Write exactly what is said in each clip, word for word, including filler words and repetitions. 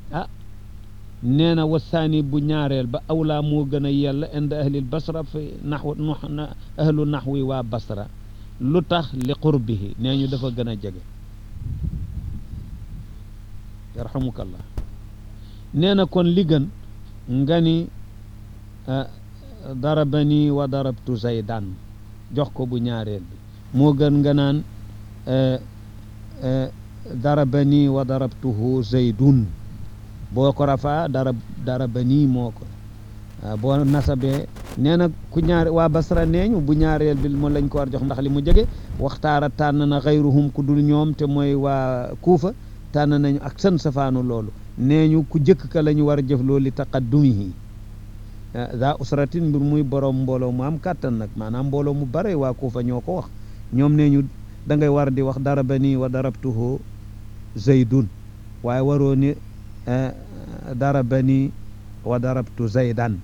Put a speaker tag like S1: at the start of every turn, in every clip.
S1: ah nee na wasaani bu ñaareel ba awlaa moo gën a yella inda ahlil basra fi naxw na ahlu naxwi waa basra lu tax li qurbihi nee ñu dafa gën a jege yarhamukallah nee na kon li gën nga ni darabani wa darabtu zaydan jox ko bu ñaareel bi moo gën nga naan darabani wa darabtuhu zaydun boo ko rafaa darab darabani moo ko boo nasabee nee na ku ñaar waa basra neeñu bu ñaareel bi mo lañ ko war jox ndax li mu jege waxtaara tànn na xayruhum ku dul ñoom te mooy waa kuufa tànn nañu ak sën safaanu loolu nee ñu ku jëkk ka la ñu war a jëf loolu li taqaddumihi za usratin mbir muy borom mbooloo mu am kàttan nag maanaam mbooloo mu bare waa kuufa ñoo ko wax ñoom nee ñu da ngay war di wax darabani wa darabtuhu zaydun waaye waroo ni darabani wa darabtu zaydan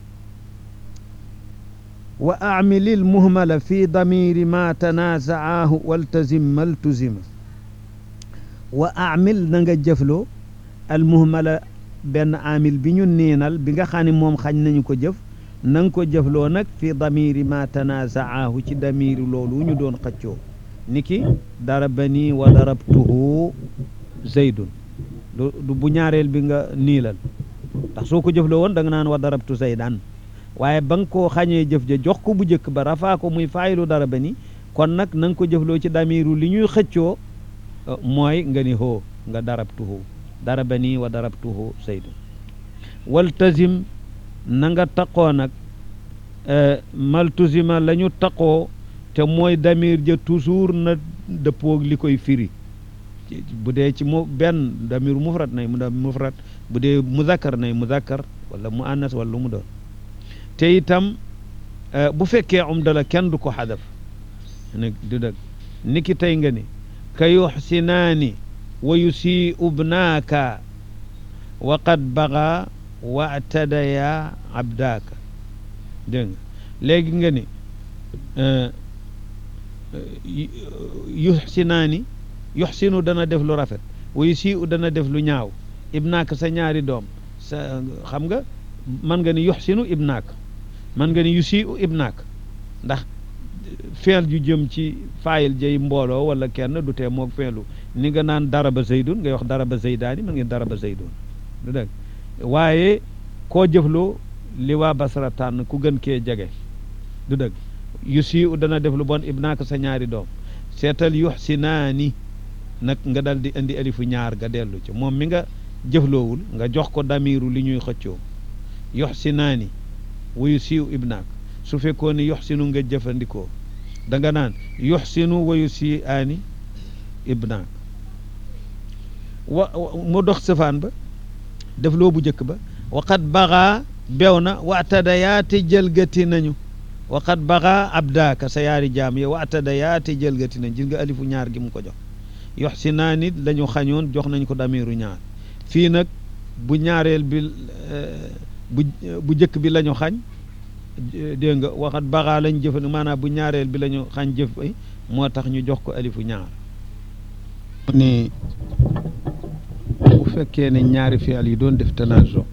S1: wa amilil muhmala fi damiri ma tanazaahu waltazim maltuzima wa amil na nga jëfloo al muhmala benn amil bi ñu niinal bi nga xam ne moom xañ nañu ko jëf na nga ko jëfloo nag fi damiri ma tanazaahu ci damiri loolu ñu doon xëccoo niki darabani wa darabtuhu zaydun du bu ñaareel bi nga niilal ndax soo ko jëfloo woon da nga naan wa darabtu zaydan waaye ba nga koo xañee jëf ja jox ko bu njëkk ba rafaa ko muy faayilu darabani kon nag na nga ko jëfloo ci damiru li ñuy xëccoo mooy nga ni hoo nga darabtuhu darabani wa darabtuhu zaydun waltazim na nga taqoo nag maltuzima la ñu taqoo te mooy damir ja toujours na dëppoog li koy firi bu dee ci mu benn damiru mufrad nay mu mufrad bu dee muzakkar nay muzakkar wala mu annas wala lu mu doon te itam bu fekkee umda la kenn du ko xadaf nag du dëgg niki tey nga ni ka yuxsinaani wa yusii'u ibnaaka wa qad baga wa atadaya abdaaka dégg nga léegi nga ni yuxsinaani yuxsinu dana def lu rafet wa yusii'u dana def lu ñaaw ibnaaka sa ñaari doom sa xam nga man nga ni yuxsinu ibnaaka man nga ni yusii'u ibnaaka ndax feel ju jëm ci faayil jay mbooloo wala kenn du tee moog feelu ni nga naan daraba zaydun ngay wax daraba zaydaani man ngeen daraba zaydun du dëgg waaye koo jëfloo li waa basra tànn ku gën kee jege du dëgg yusii'u dana def lu bon ibnaaka sa ñaari doom seetal yuxsinaani nag nga dal di indi alifu ñaar nga dellu ci moom mi nga jëfloowul nga jox ko damiru li ñuy xëccoo yuxsinaani wa yusii'u ibnaak su fekkoon ni yuxsinu nga jëfandikoo da nga naan yuxsinu wa yusii'aani ibnaak wa mu dox safaan ba def loo bu njëkk ba waqad bagaa bew na waatadayaate jëlgati nañu waqad bagaa abdaaka sa yaari jaam ye waatadayaate jëlgati nañu gis nga alifu ñaar gi mu ko jox yuxsinaani lañu xañoon jox nañ ko damiru ñaar fii nag bu ñaareel bi bu bu njëkk bi la ñu xañ dégg nga waxat baxaa lañ jëfan maanaam bu ñaareel bi la ñu xañ jëf ay moo tax ñu jox ko alifu ñaar ni bu fekkee ne ñaari fi'al yi doon def tanaazo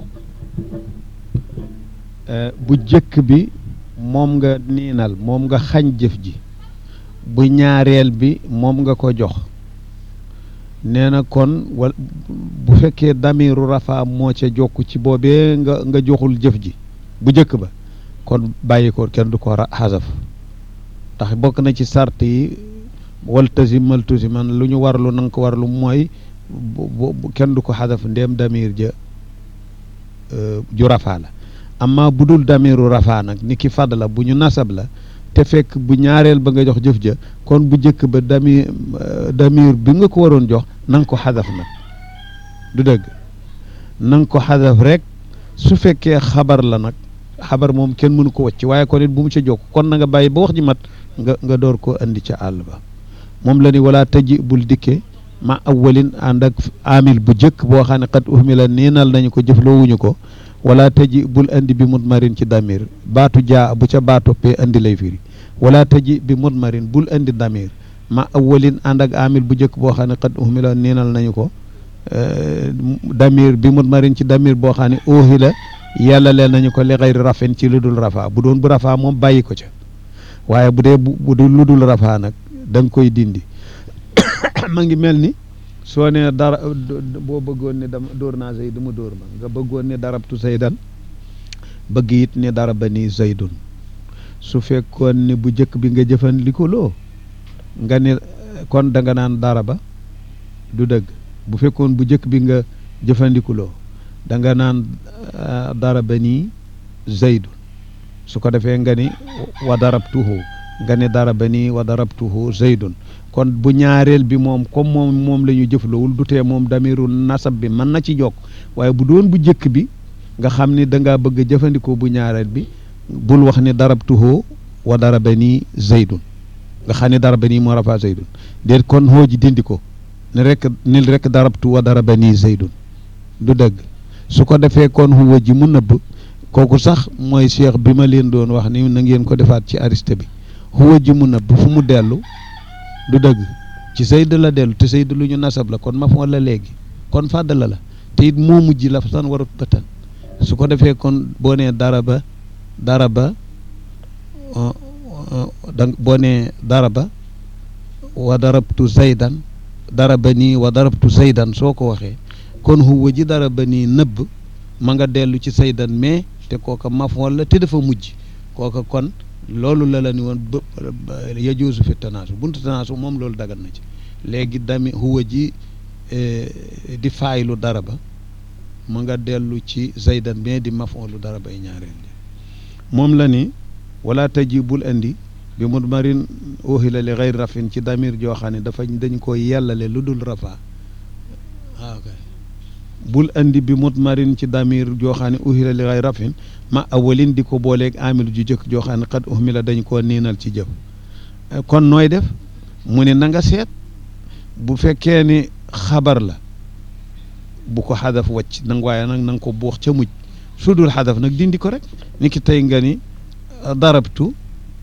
S1: bu jëkk bi moom nga niinal moom nga xañ jëf ji bu ñaareel bi moom nga ko jox nee na kon wal bu fekkee damiru rafa moo ca jokk ci boobee nga nga joxul jëf ji bu jëkk ba kon bàyyi ko kenn du ko xasaf ndax bokk na ci sart yi waltazim maltuziman lu ñu warlu na nga ko warlu mooy kenn du ko xasaf ndéem damir ja ju rafa la amma bu dul damiru rafa nag ni ki fadla bu ñu nasab la te fekk bu ñaareel ba nga jox jëf ja kon bu jëkk ba damir damir bi nga ko waroon jox na nga ko xasaf nag du dëgg na nga ko xasaf rek su fekkee xabar la nag xabar moom kenn mënu ko wacc waaye kon it bu mu ca jokk kon na nga bàyyi ba wax ji mat nga nga door koo andi ca àll ba moom la ni wala taji bul dikke ma awwalin ànd ak amil bu jëkk boo xam ne xat uhmila niinal nañu ko jëfloowuñu ko wala taji bul andi bi mudmarin ci damir baatu jaa bu ca baatoppee andi lay firi wala taji bi mudmarin bul andi damir ma awwalin ànd ak amil bu jëkk boo xam ne xat uhmila niinal nañu ko damir bi mutmarin ci damir boo xam ne oohi la yàlla leen nañu ko li xayri rafin ci lu dul rafaa bu doon bu rafaa moom bàyyi ko ca waaye bu dee bu dul lu dul rafaa nag da nga koy dindi ma ngi mel ni soo nee dara boo bëggoon ne dama dóor naa Zayd mu dóor ma nga bëggoon ne darabtu Zaydan bëgg it ne daraba ni Zaydun su fekkoon ne bu njëkk bi nga jëfandikoo loo nga ne kon da nga naan daraba du dëgg bu fekkoon bu njëkk bi nga jëfandikuloo da nga naan daraba nii Zaydun su ko defee nga ni wa darabtuhu nga ni daraba nii wa darabtuhu Zaydun kon bu ñaareel bi moom comme moom moom la ñu jëflawul du tee moom damiru nasab bi mën na ci jokk waaye bu doon bu njëkk bi nga xam ni da ngaa bëgg a jëfandikoo bu ñaareel bi bul wax ni darabtuhu wa daraba nii Zaydun nga xam ne daraba nii moo rafaa Zaydun déet kon hoo ji dindi ko ni rek nil rek darabtu wa daraba nii Zaydun du dëgg su ko defee kon huwa ji mu nëbb kooku sax mooy cheikh bi ma leen doon wax ni na ngeen ko defaat ci ariste bi huwa ji mu nëbb fu mu dellu du dëgg ci Zayd la dellu te Zayd lu ñu nasab la kon mafoon la léegi kon fàddala la te it moo mujj la tan warut bëtan su ko defee kon boo nee daraba daraba da boo nee daraba wa darabtu Zaydan daraba nii wa darabtu Zaydan soo ko waxee kon huwa ji daraba nii nëbb ma nga dellu ci Zaydan mais te kooka mafoon la te dafa mujj kooka kon loolu la la ni woon ba yajuusu fi tanaasu buntu tanaasu moom loolu dagan na ci léegi dami huwa ji di faaylu daraba ma nga dellu ci Zaydan mais di mafoolu daraba yi ñaareel moom la ni wala taji bul andi bi mudmarin uhila li xayri rafin ci damir joo xam ne dafa dañ ko yellale lu dul rafa ok bul andi bi mudmarin ci damir joo xam ne uhila li xayri rafin ma awalin di ko booleeg amil ju jëkk joo xam ne xad uhmila dañ koo niinal ci jëf kon nooy def mu ne na nga seet bu fekkee ni xabar la bu ko xadaf wàcc nang waaye nag na nga ko buux ca mujj su dul xadaf nag dindi ko rek ni ki tey nga ni darabtu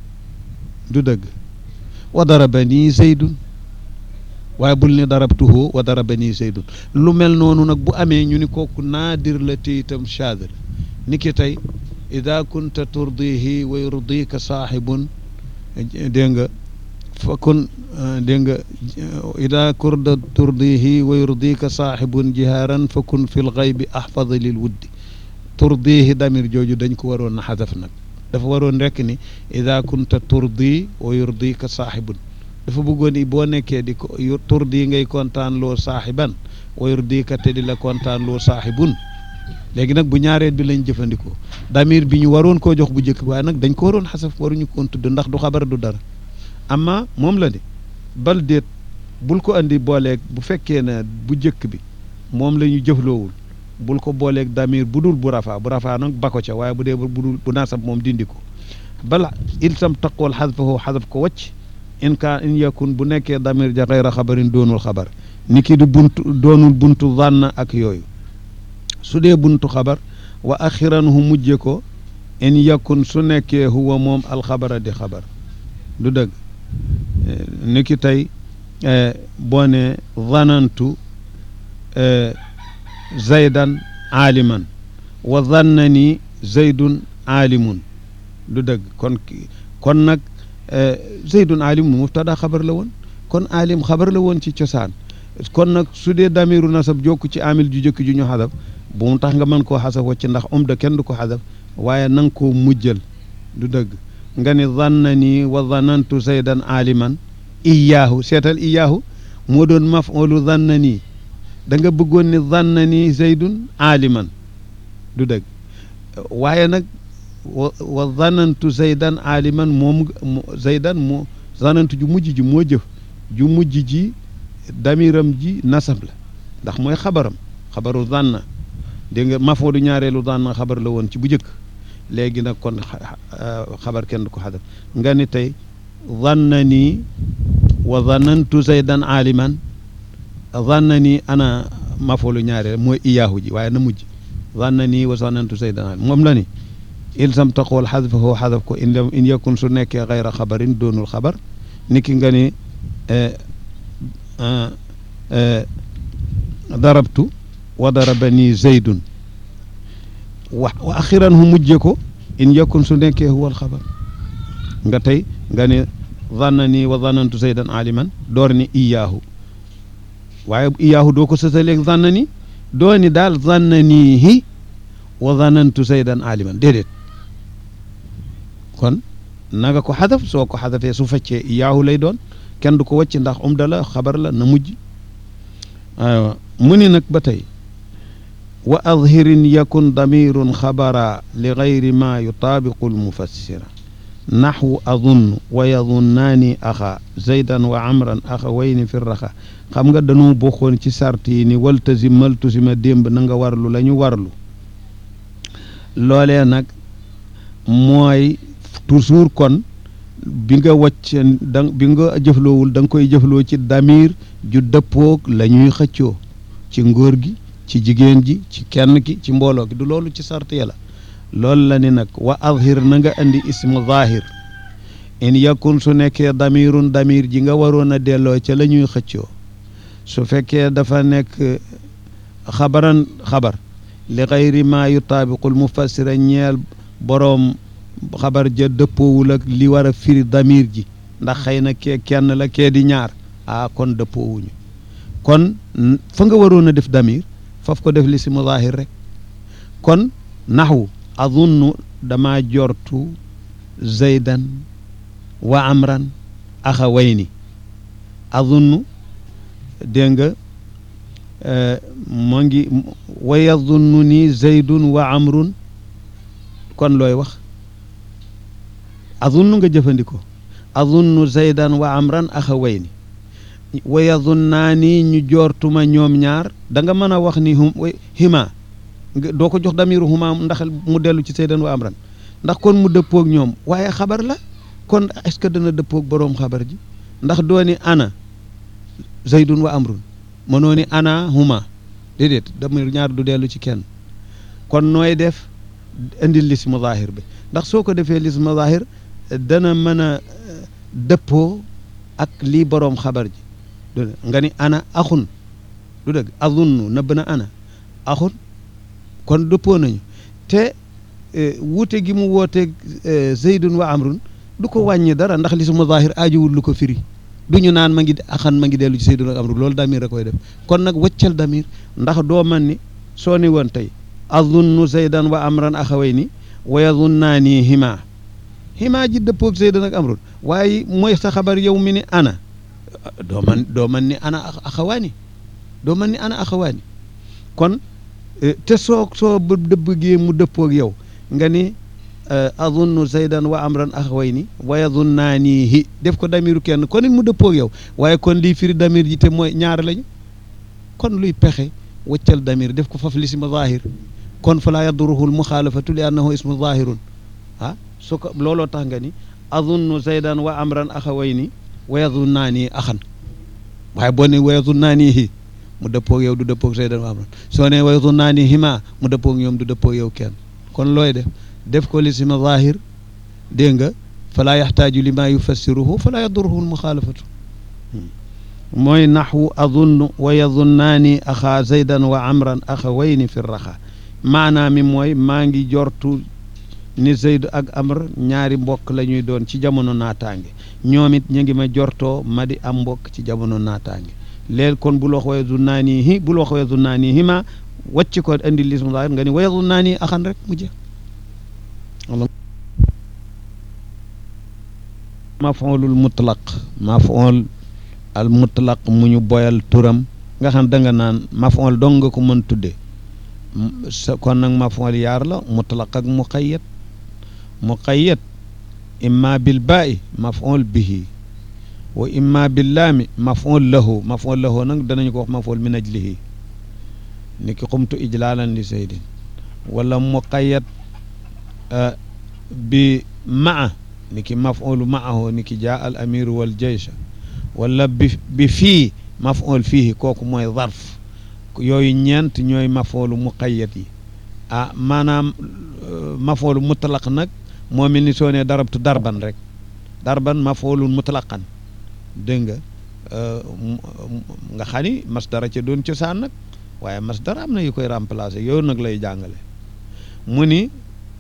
S1: du dëgg wa darabani Zaydun waaye bul ne darabtuhu wa darabani Zaydun lu mel noonu nag bu amee ñu ni kooku naadir la te itam shaad la ni ki tey ida kunta turdihi wa yurdika saaxibun dégg nga fa kun dégg nga ida kurda turdihi wa yurdika saaxibun jihaaran fa kun fi lxaybi ahfada lil wuddi turdihi damir jooju dañ ko waroon na xadaf nag dafa waroon rekk ni ida kunta turdi wa yurdika saaxibun dafa bëggoon ni boo nekkee di ko turdi ngay kontaan loo saaxiban wa yurdika te di la kontaan loo saaxibun léegi nag bu ñaareel bi lañ jëfandikoo damir bi ñu waroon koo jox bu njëkk waaye nag dañ ko waroon xasaf waruñu koon tudd ndax du xabar du dara amma moom la ni bal déet bul ko andi booleeg bu fekkee ne bu njëkk bi moom la ñu jëfloowul bul ko booleeg damir bu dul bu rafaa bu rafaa nag ba ko ca waaye bu dee bu dul bu naasab moom dindi ko bala ilsam taqool xadfahu xadaf ko wacc in kaa in yakun bu nekkee damir ja xayra xabarin doonul xabar ni ki du buntu doonul buntu zanna ak yooyu su dee buntu xabar wa axiran hu mujje ko in yakun su nekkee huwa moom alxabara di xabar du dëgg ni ki tey boo ne zanantu Zaydan aaliman wa zannani Zaydun aalimun du dëgg kon kon nag Zaydun aalimun mubtada xabar la woon kon aalim xabar la woon ci cosaan kon nag su dee damiru nasab jokku ci amil ju jëkk ju ñu xadaf bu mu tax nga mën koo xasaf wacc ndax umda kenn du ko xadaf waaye na nga koo mujjal du dëgg nga ni zannani wa zannantu Zaydan aaliman iyaahu seetal iyaahu moo doon maf'ulu zannani da nga bëggoon ni zannani Zaydun aaliman du dëgg waaye nag wa wa zannantu Zaydan aaliman moom Zaydan moo zannantu ju mujj ji moo jëf ju mujj ji damiram ji nasab la ndax mooy xabaram xabaru zanna dégg nga maf'ulu ñaareelu zanna xabar la woon ci bu njëkk léegi nag kon xabar kenn du ko xadaf nga ni tey zannani wa zannantu Zaydan aaliman zannani ana maf'ulu ñaareel mooy iyaahu ji waaye na mujj zannani wa zannantu Zaydan aaliman moom la ni ilsam taqool xadfahu xadaf ko in in yakun su nekkee xayra xabarin doonul xabar niki nga ni darabtu wa darabani zaydun wa wa axiran hu mujje ko in yakun su nekkee huwal xabar nga tey nga ne zannani wa zannantu zaydan aliman door ni iyaahu waaye iyaahu doo ko sësaleeg zannani doo ni daal zannanihi wa zannantu zaydan aliman déedéet kon naga ko xadaf soo ko xadafee su feccee iyaahu lay doon kenn du ko wàcc ndax umda la xabar la na mujj aywa mu ni nag ba tey wa adhirin yakun damirun xabara li gayri ma yutaabiqu almufassira naxwu adunnu wa yadunnaani axa zaydan wa amran axa wayni fi raxa xam nga dañu bokkoon ci sart yi ni waltazim maltuzima démb na nga warlu la ñu warlu loolee nag mooy toujours kon bi nga wàcc da bi nga jëfloowul da nga koy jëfloo ci damir ju dëppoog la ñuy xëccoo ci ngóor gi ci jigéen ji ci kenn ki ci mbooloo gi du loolu ci sart ya la loolu la ni nag wa adhir na nga andi ismu zahir in yakun su nekkee damirun damir ji nga waroon a delloo ca la ñuy xëccoo su fekkee dafa nekk xabaran xabar li xayri ma yutaabiqul mufassira ñeel boroom xabar ja dëppoowul ak li war a firi damir ji ndax xëy na kee kenn la kee di ñaar ah kon dëppoowuñu kon fa nga waroon a def damir faf ko def li si mu zahir rek kon naxwu azunnu dama jortu zaydan wa amran axawayni azunnu dégg nga moo ngi wa yazunnu ni zaydun wa amrun kon looy wax azunnu nga jëfandikoo azunnu zaydan wa amran axawayni wa yazunnaani ñu joortuma ñoom ñaar da nga mën a wax ni hum hima doo ko jox damiru huma ndax mu dellu ci zaydan wa amran ndax kon mu dëppoog ñoom waaye xabar la kon est-ce que dana dëppoog boroom xabar ji ndax doo ni ana zaydun wa amrun mënoo ni ana huma déedéet damir ñaar du dellu ci kenn kon nooy def indil lismu zahir bi ndax soo ko defee lismu zahir dana mën a dëppoo ak lii boroom xabar ji nga ni ana axun du dëgg azunnu nëbb na ana axun kon dëppoo nañu te wuute gi mu wooteeg zaydun wa amrun du ko wàññi dara ndax lismu zahir aajuwul lu ko firi du ñu naan ma ngi axan ma ngi dellu ci zaydun wa amrun loolu damir a koy def kon nag waccal damir ndax doo man ni soo ni woon tey azunnu zaydan wa amran axawayni wa yazunnaani hima hima ji dëppoog zaydan ak amrun waaye mooy sa xabar yow mi ni ana doo man doo man ni ana axawaani doo man ni ana axawaani kon te soo soo dëbbgee mu dëppoog yow nga ni azunnu zaydan wa amran axawayni wa yazunnaanihi def ko damiru kenn kon it mu dëppoog yow waaye kon lii firi damir ji te mooy ñaar lañu kon luy pexe waccal damir def ko faf lismu zahir kon fa laa yaduruhu lmuxaalafatu li annahu ismu zahirun ah su ko looloo tax nga ni azunnu zaydan wa amran axawayni wa yazunnaani axan waaye boo ne wa yazunnaanihi mu dëppoog yow du dëppoog zaydan wa amran soo ne wa yazunnaanihima mu dëppoog ñoom du dëppoog yow kenn kon looy def def ko lismu zahir dégg nga falaa yaxtaaju li maa yufassiruhu falaa yaduruhu lmuxaalafatu mooy naxwu azunnu wa yazunnaani axaa zaydan wa amran axawayni fi raxa maanaa mi mooy maa ngi jortu ni zayd ak amr ñaari mbokk la ñuy doon ci jamono naataange ñoom it ñu ngi ma jortoo ma di am mbokk ci jamono naataange léegi kon bul wax wa yazunnaanihi bul wax wa yazunnaanihima wàcc ko andi lismu zahir nga ni wa yazunnaani axan rek mu jeex mafoolul mutlaq mafool al mutlaq mu ñu boyal turam nga xam da nga naan mafool dong nga ko mën tudde kon nag mafool yaar la mutlaq ak muqayyad muqayyad imma bil baa'i mafool bihi wa imma bil laami mafool lahu mafool lahu nag danañu ko wax mafool min ajlihi ni ki qumtu ijlaalan li zaydin wala muqayyad bi maa ni ki mafoolu maahu ni ki jaa al amiru wal jaysha wala bi bi fii mafool fiihi kooku mooy zarf yooyu ñeent ñooy mafoolu muqayyad yi ah maanaam mafoolu mutlaq nag moo mel ni soo nee darabtu darban rek darban mafoolun mutlaqan dégg nga nga xam ni masdara ca doon cosaan nag waaye masdar am na yu koy remplacer yooyu nag lay jàngale mu ni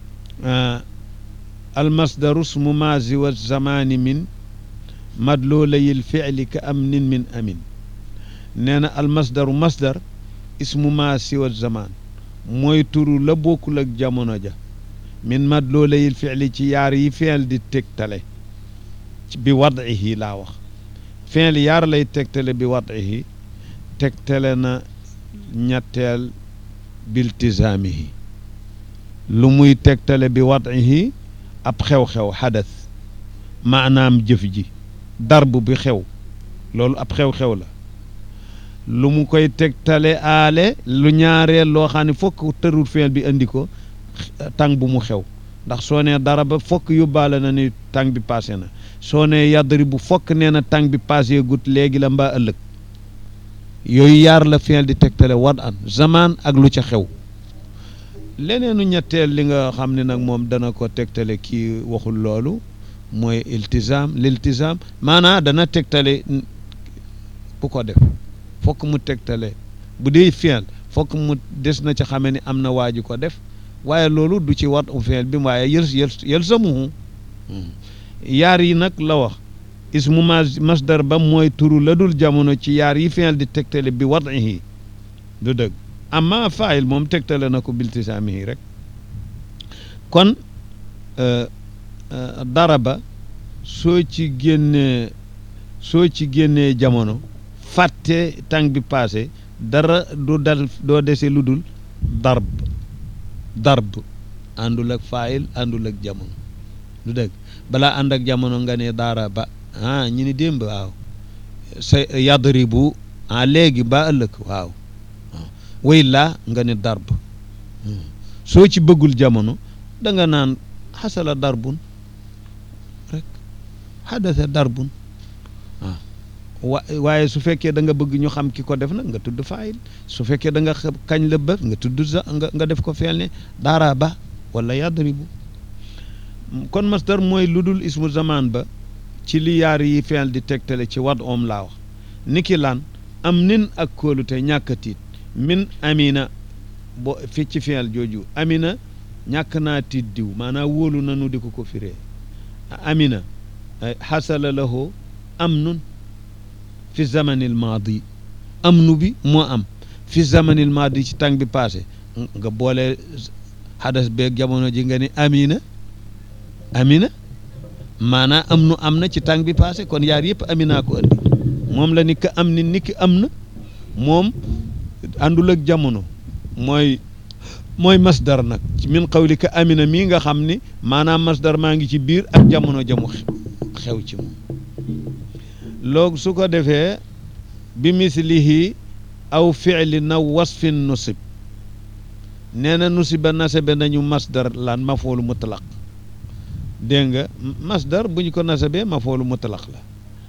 S1: al masdaru ismu maazi wa zamani min madlulayil fi'li ka amnin min amin nee na al masdaru masdar ismu maazi wa zaman mooy turu la bokkul ak jamono ja min madlulayil fi'li ci yaar yi fi'l di tegtale bi wad'ihi laa wax fi'l yaar lay tegtale bi wad'ihi tegtale na ñetteel biltizaamihi lu muy tegtale bi wad'ihi ab xew-xew xadas maanaam jëf ji darb bi xew loolu ab xew-xew la lu mu koy tegtale aale lu ñaareel loo xam ne fokk tërul fi'l bi andi ko tàng bu mu xew ndax soo nee dara ba fokk yóbbaale na ni tàng bi passé na soo nee yadri bu fokk nee na tàng bi passé gut léegi la mbaa ëllëg yooyu yaar la fi'l di tegtale wad an zaman ak lu ca xew leneenu ñetteel li nga xam ne nag moom dana ko tegtale kii waxul loolu mooy iltizam liltizam maanaa dana tegtale bu ko def fokk mu tegtale bu dee fi'l fokk mu des na ca xame ni am na waa ji ko def waaye loolu du ci wat u fi'l bi waaye yël yël yëlzamuhu yaar yi nag la wax ismu masdar ba mooy turu la dul jamono ci yaar yi fi'l di tegtale bi wad'ihi du dëgg amma faayil moom tegtale na ko biltisaamihi rek kon daraba soo ci génnee soo ci génnee jamono fàtte tàng bi passé dara du dal doo dese lu dul darb darb àndul ak faayil àndul ak jamono du dëgg balaa ànd ak jamono nga ne daraba ah ñu ni démb waaw sa yadribu ah léegi ba ëllëg waaw way laa nga ne darb soo ci bëggul jamono da nga naan xasala darbun rek xadasa darbun waaw wa waaye su fekkee da nga bëgg ñu xam ki ko def nag nga tudd faayil su fekkee da nga kañ la bët nga tudd sa nga nga def ko feel ne daara ba wala yadribu kon masdar mooy lu dul ismu zaman ba ci li yaar yi feel di tegtale ci wad om laa wax niki lan am nin ak kóolute ñàkk a tiit min amina bo fi ci fi'l jooju amina ñàkk naa tiit diw maanaam wóolu nanu di ko ko firee amina xasala lahu amnun fi zamanil maadi amnu bi moo am fi zamanil maadi ci tàng bi passé nga boole xadas beeg jamono ji nga ni amina amina maanaam amnu am na ci tàng bi passé kon yaar yëpp amina ko andi moom la ni ka am ni niki am na moom àndul ak jamono mooy mooy masdar nag min qawlika amina mii nga xam ni maanaam masdar maa ngi ci biir ak jamono jamu xew ci moom loog su ko defee bi mislihi aw fi'li naw wasfin nusib nee na nusiba nasabe nañu masdar lan mafoolu mutlaq dégg nga masdar bu ñu ko nasabee mafoolu mutlaq la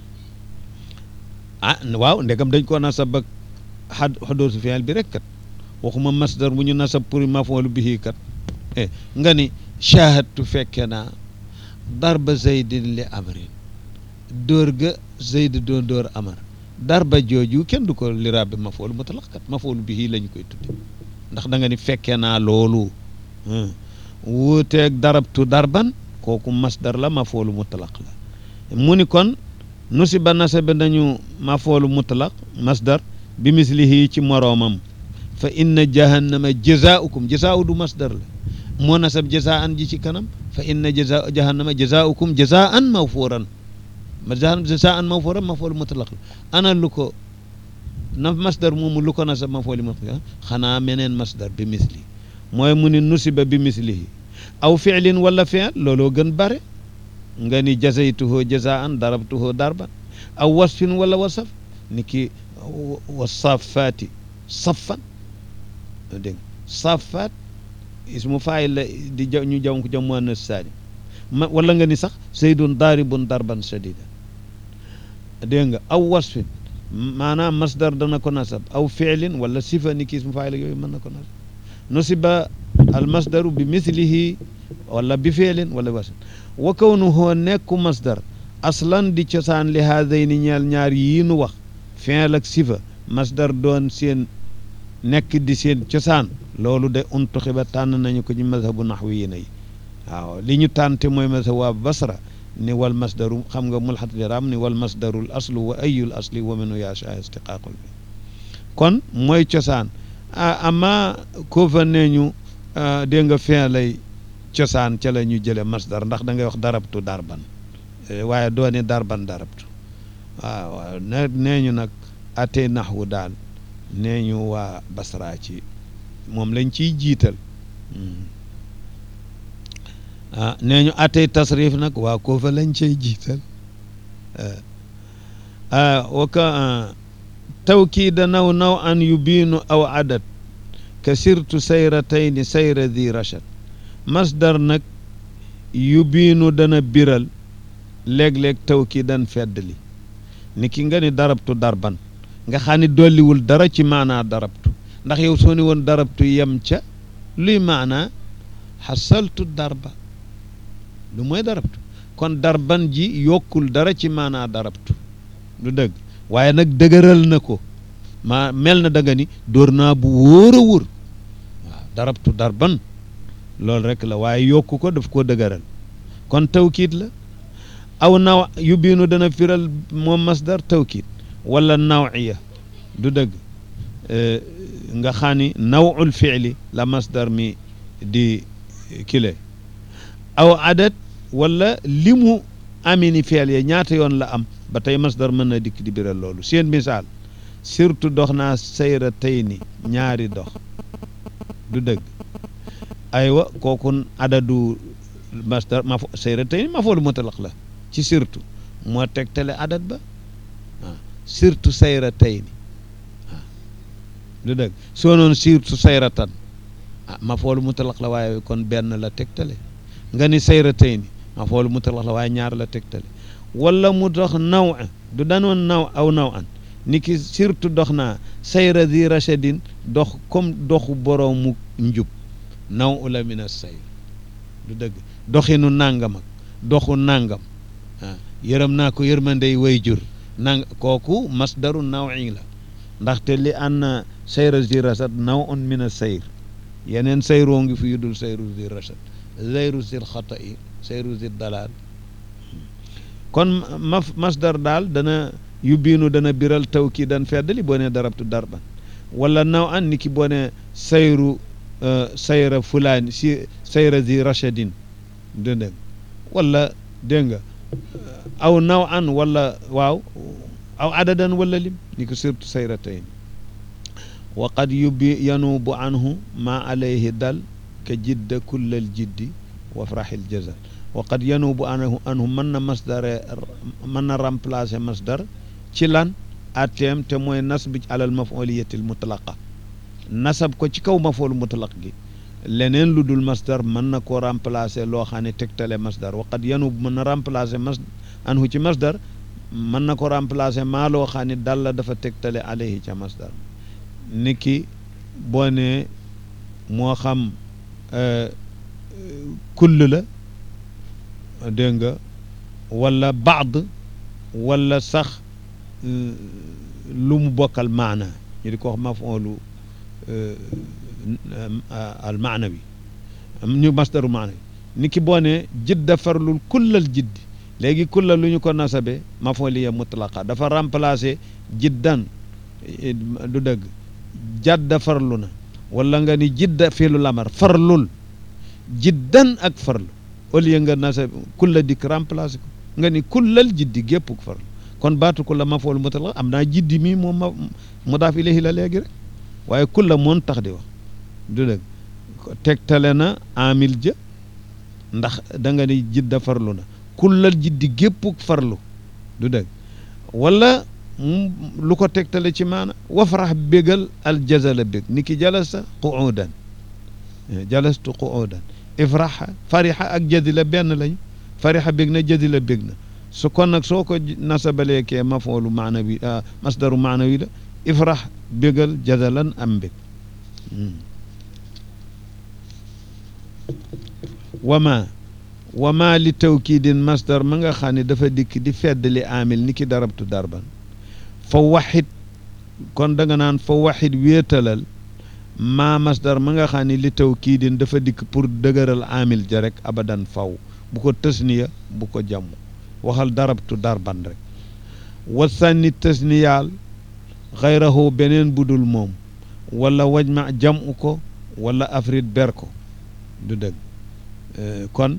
S1: ah waaw ndegam dañ ko nasab ak xad xudoosu fi'l bi rek kat waxuma masdar bu ñu nasab pour mafoolu bihi kat eh nga ni shahadtu fekke naa darba zaydin li amrin dóor ga zayd doon dóor amar darba jooju kenn du ko liraab bi mafoolu mutlaq kat mafoolu bihi la ñu koy tudde ndax da nga ni fekke naa loolu wuuteeg darabtu darban kooku masdar la mafoolu mutlaq la mu ni kon nusiba nasabe nañu mafoolu mutlaq masdar bi mislihi ci moroomam fa inna jahannama jazaaukum jazaau du masdar la moo nasab jazaan ji ci kanam fa inna jaza jahannama jazaaukum jazaan mawfuuran jazaan mawfuuran mafoolu mutlaq la ana lu ko na masdar moomu lu ko nasab mafoolu mutlaq xanaa meneen masdar bi misli mooy mu ni nusiba bi mislihi aw fi'lin wala fi'l looloo gën bare nga ni jazaytuhu jazaan darabtuhu darban aw wasfin wala wasaf ni ki wasafaati safan dégg nga safaat ismu faayil la di ja ñu jaw ko jam muannas saalim ma wala nga ni sax zaydun daaribun darban shadida dégg nga aw wasfin maanaam masdar dana ko nasab aw fi'lin wala sifa ni ki ismu faayil yooyu mën na ko nasab nusiba al masdaru bi mislihi wala bi fi'lin wala wasfin wa kawnuhu nekku masdar aslan di cosaan li haadayni ñeel ñaar yii nu wax fi'l ak sifa masdar doon seen nekk di seen cosaan loolu de untuxiba tànn nañu ko ci mazhabu naxwiyiina yi waaw li ñu tànte mooy mazhab waa Basra ni wal masdaru xam nga mulxat liram ni wal masdarul aslu wa ayul asli wa minu yaasha istiqaaqul bi kon mooy cosaan ah ama koo fa nee ñu dégg nga fin lay cosaan ca la ñu jële masdar ndax da ngay wax darabtu darban waaye doone darban darabtu waaw waaw ne nee ñu nag atee naxwu daal nee ñu waa Basra ci moom lañ ciy jiital ah nee ñu atey tasrif nag waa koofa lañ cay jiital waka tawkiida naw naw an yubiinu aw adad ka sirtu sayratayni sayra di rachad masdar nag yubiinu dana biral léeg-léeg tawkiidan feddli ni ki nga ni darabtu darban nga xam ne dolliwul dara ci maanaa darabtu ndax yow soo ni woon darabtu yem ca luy maanaa xasaltu darba lu mooy darabtu kon darban ji yokkul dara ci maanaa darabtu du dëgg waaye nag dëgëral na ko maa mel na danga ni dóor naa bu wóor a wóor waaw darabtu darban loolu rek la waaye yokku ko daf koo dëgëral kon tawkiit la aw naw yu biinu dana firal moom masdar tawkiit wala nawiya du dëgg nga xam ni nawul fiili la masdar mi di kile aw adat wala li mu amini fiil ya ñaata yoon la am ba tey masdar mën na dikk di biral loolu seen misaal surtout dox naa sayra tey ni ñaari dox du dëgg aywa kooku adadu masdar ma sayra tey ni ma foolu mutlaq la ci surtout moo tegtale adat ba waaw surtout sayra tey ni waaw du dëgg soo noon surtout sayra tan ah ma foolu mutlaq la waaye kon benn la tegtale nga ni sayra tey ni ma foolu mutlaq la waaye ñaar la tegtale wala mu dox naw du danoon naw aw naw an ni ki surtout dox naa sayra di rachadin dox comme doxu boroomu njub naw ula min as sayr du dëgg doxinu nàngam ak doxu nàngam ah yërëm naa ko yërmandey way jur nang kooku masdaru nawi la ndaxte li an sayra di rachad naw un min as sayr yeneen sayroo ngi fi yu dul sayru di rachad sayru sil xata i sayru sil dalal kon ma masdar daal dana yubbiinu dana biral tawkiidan feddali boo ne darabtu darban wala naw an ni ki boo ne sayru sayra fulaani si sayra zi rachadin dégg nga wala dégg nga aw naw an wala waaw aw adadan wala lim ni ko surtout sayratayn wa qad yubbi yanuubu anhu ma alayhi dal ka jidda kullal jiddi wa frahil jazal wa qad yanuubu anhu anhu mën na masdar mën na remplacer masdar ci lan atteem te mooy nasb alal mafuliyatil mutlaqa nasab ko ci kaw mafool mutlaq gi leneen lu dul masdar mën na koo remplacer loo xam ne tegtale masdar wa qad yanuubu mën na remplacer mas anhu ci masdar mën na ko remplacer maa loo xam ne dal la dafa tegtale alayhi ca masdar ni ki boo ne moo xam kull la dégg nga wala baad wala sax lu mu bokkal maana ñu di ko wax mafoolu al maanawi ñu masdaru maanawi ni ki boo ne jidda farlul kullal jiddi léegi kulla lu ñu ko nasabe mafooliya mutlaqa dafa remplacer jiddan du dëgg jadda farlu na wala nga ni jidda fiilu lamar farlul jiddan ak farlu au lieu nga nasab kulla dikk remplacé ko nga ni kullal jiddi gépp farlu kon baatu kulla mafool mutlaq am naa jiddi mi moom ma mudaaf ilayhi la léegi rek waaye kulla moon tax di wax du dëgg tegtale na amil ja ndax da nga ni jidda farlu na kullal jiddi gépp farlu du dëgg wala lu ko tegtale ci maana wafrax bégal al jazala bég ni ki jalasa qu'udan jalastu qu'udan ifraxa farixa ak jadila benn lañu farixa bég na jadila bég na su kon nag soo ko nasabalee kee mafoolu maanawi masdaru maanawi la ifrax bégal jadalan am bég wama wama li tawkiidin masdar ma nga xam ne dafa dikk di feddali amil ni ki darabtu darban fa waxit kon da nga naan fa waxit wéetalal maa masdar ma nga xam ne li taw kii din dafa dikk pour dëgëral amil ja rek abadan faw bu ko tasniya bu ko jàmm waxal darabtu darban rek wasanni tasniyaal xayrahu beneen budul moom wala wajma jamu ko wala afrit ber ko du dëgg kon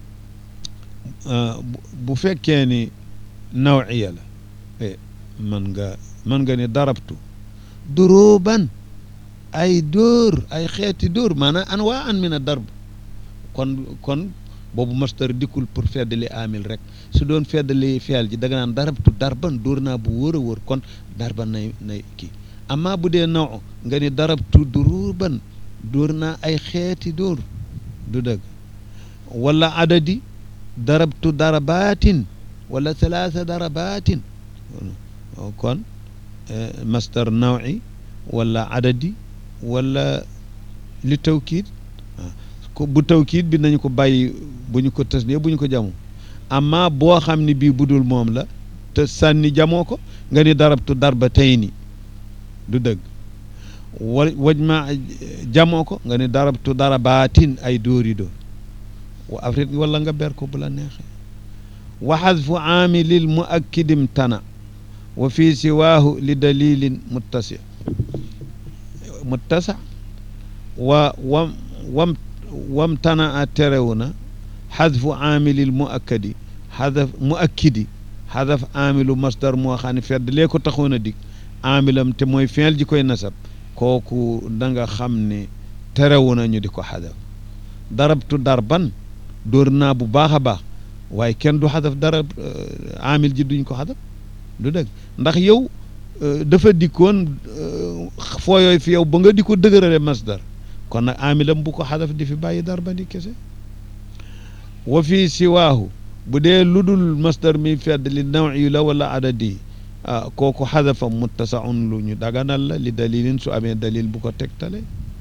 S1: bu fekkee ni nawiya la mën nga mën nga ni darabtu duruban ay dóor ay xeeti dóor maanaam an waa an min a darb kon kon boobu masdar dikkul pour feddali amil rek su doon feddali feel ji da nga naan darabtu darban dóor naa bu wóor a wóor kon darban nay nay kii amma bu dee naw nga ni darabtu duruban dóor naa ay xeeti dóor du dëgg wala adadi darabtu darabatin wala thalaatha darabatin kon masdar nawi wala adadi wala li tawkiid ko bu tawkiid bi nañu ko bàyyi bu ñu ko tasniya bu ñu ko jamoo amma boo xam ne bii budul moom la te sànni jamoo ko nga ni darabtu darbatayni du dëgg wa wajma jamoo ko nga ni darabtu darabatin ay dóori dóor wa afrit wala nga ber ko bu la neexee wa xadfu aamilil muakkidim tana wa fii siwaahu li dalilin muttasi muttasa wa wam wam wam tana a terewu na xadfu aamilil muakkadi xadaf muakkidi xadaf aamilu masdar moo xam ne fedd lee ko taxoon a dig aamilam te mooy feel ji koy nasab kooku da nga xam ne terewu na ñu di ko xadaf darabtu darban dóor naa bu baax a baax waaye kenn du xadaf darab aamil ji duñ ko xadaf du dëgg ndax yow dafa dikkoon foo yooyu fi yow ba nga di ko dëgërale masdar kon nag aamilam bu ko xadaf di fi bàyyi darban di kese wa fii siwaahu bu dee lu dul masdar mi fedd li nawi la wala adadi ah kooku xadafa muttasaun lu ñu daganal la li dalilin su amee dalil bu ko tegtale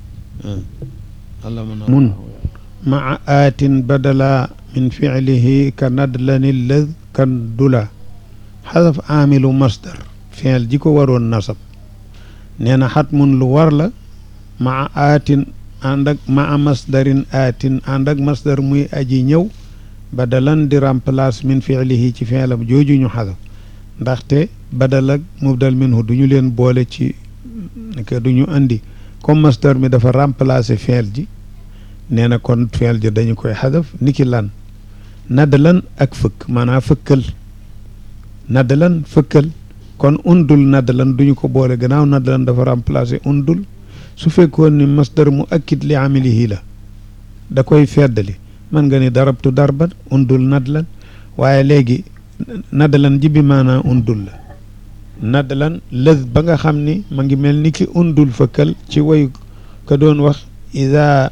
S1: mun maa aatin badala min fiilihi ka nadlani lad kan dula xadaf aamilu masdar fiil ji ko waroon nasab nee na xat mun lu war la maa aatin ànd ak maa masdarin aatin ànd ak masdar muy aji ñëw badalan di remplace min fiilihi ci fiilam jooju ñu xadaf ndaxte badal ak mubdal minhu du ñu leen boole ci que du ñu andi comme masdar mi dafa remplacer fiil ji nee na kon fiil ji dañu koy xadaf niki lan nadlan ak fëkk maanaam fëkkal nadlan fëkkal kon undul nadlan duñu ko boole gannaaw nadlan dafa remplacer undul su fekkoon ni masdar mu akkit li amilihi la da koy feddali man nga ni darabtu darban undul nadlan waaye léegi nadlan ji bi maanaam undul la nadlan lëz ba nga xam ni ma ngi mel ni ki undul fëkkal ci way ka doon wax ida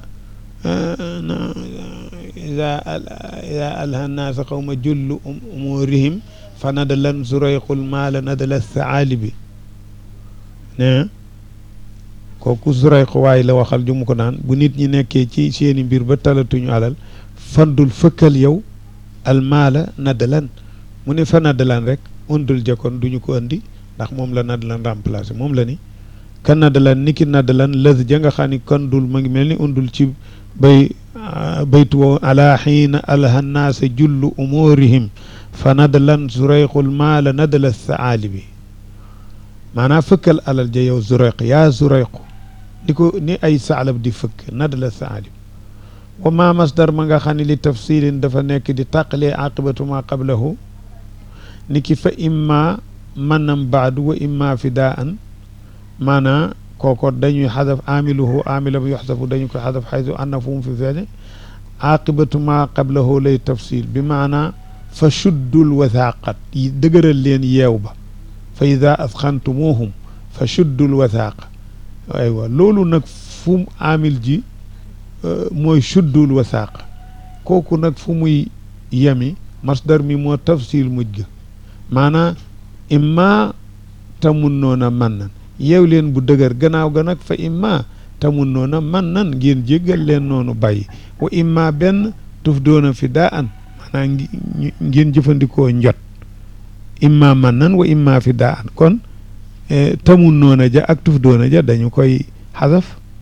S1: ida ida alha naasa xawma jullu umurihim fa nadlan surayqul maala nadla saalibi ne kooku surayq waay la waxal ju mu ko naan bu nit ñi nekkee ci seeni mbir ba talatuñu alal fandul fëkkal yow almaala nadlan mu ne fa nadlan rek undul jakkoon duñu ko andi ndax moom la nadlan remplacé moom la ni ka nadlan ni ki nadlan lëz ja nga xam ni kandul ma ngi mel ni undul ci bay baytu woo ala xiina alhannaasa jullu umurihim fa nadlan surayqul maala nadla saalibi maanaam fëkkal alal ja yow surayq yaa surayqu ni ko ni ay saalab di fëkk nadla saalib wa ma masdar ma nga xam ne li tafsilin dafa nekk di tàqalee aqibatu ma qablahu ni ki fa imma manam baadu wa imma fidaan maanaa kooko dañuy xadaf amiluhu amilam yuxsafu dañu koy xadaf xaytu anna fu mu fi feeñe aqibatu ma qablahu lay tafsil bi maanaa fa shuddul wasaaqat yi dëgëral leen yeew ba fa ida asxantumuhum fa shuddul wasaaqa aywa loolu nag fu amil ji mooy shuddul wasaaqa kooku nag fu muy yemi masdar mi moo tafsil mujj ga maanaa imma tamun noona man nan yeew leen bu dëgër gannaaw ga nag fa imma tamun noona man nan ngeen jéggal leen noonu bàyyi wa imma benn tuf doona fi daa an maanaam ngeen jëfandikoo njot imma man nan wa imma fi daa an kon tamun noona ja ak tuf doona ja dañu koy xasaf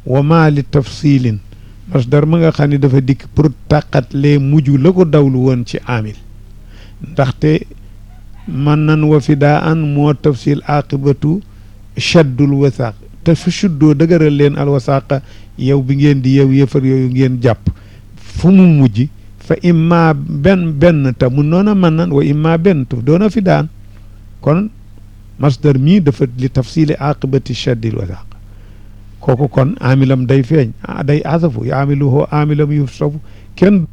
S2: wa maa li tafsilin masdar ma nga xam ne dafa dikk pour tàqat lee mujj la ko dawlu woon ci amil ndaxte man nan wa fidaa an moo tafsil aqibatu shaddul wasaaq te fu shuddoo dëgëral leen al wasaaqa yow bi ngeen di yow yëfar yooyu ngeen jàpp fu mu mujj fa imma benn benn te mun noona man nan wa imma benn te doona fi daan kon masdar mii dafa li tafsili aqibati shaddil wasaaq kooku kon amilam day feeñ day asafu ya amiluhu amilam yufsafu kenn